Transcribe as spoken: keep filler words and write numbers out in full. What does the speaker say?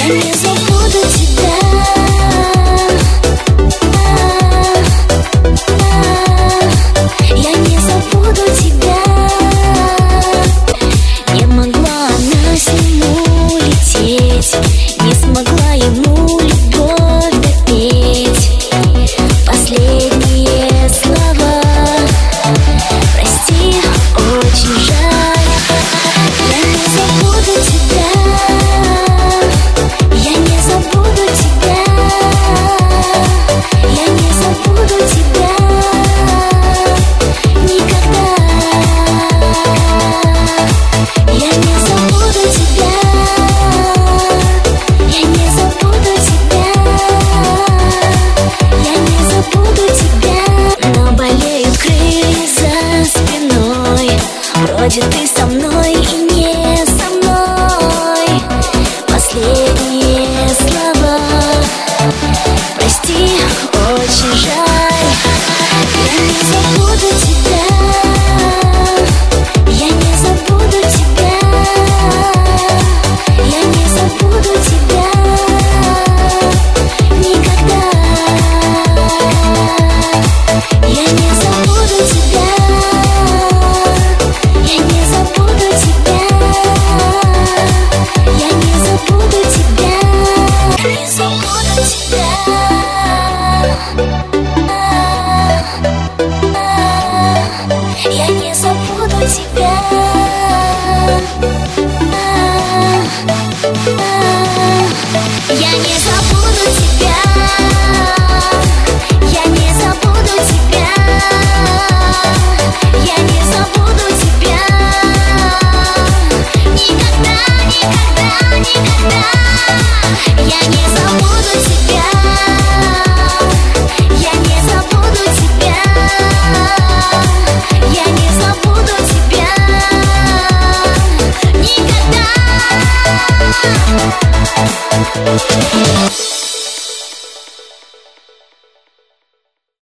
Вроде ты со мной и не со мной. Последние слова. Прости, очень жаль. Я не забуду тебя. Я не забуду тебя. Я не забуду тебя. Никогда. Я не забуду тебя. Я не забуду тебя. Я не забуду тебя. Не забуду тебя. Я не забуду тебя. Я не забуду тебя.